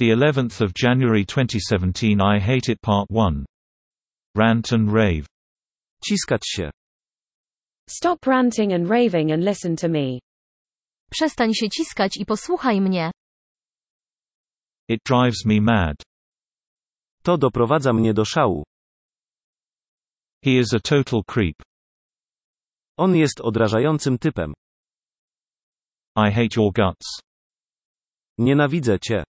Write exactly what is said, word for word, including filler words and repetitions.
The eleventh of January twenty seventeen. I Hate It Part one. Rant and rave. Ciskać się. Stop ranting and raving and listen to me. Przestań się ciskać i posłuchaj mnie. It drives me mad. To doprowadza mnie do szału. He is a total creep. On jest odrażającym typem. I hate your guts. Nienawidzę cię.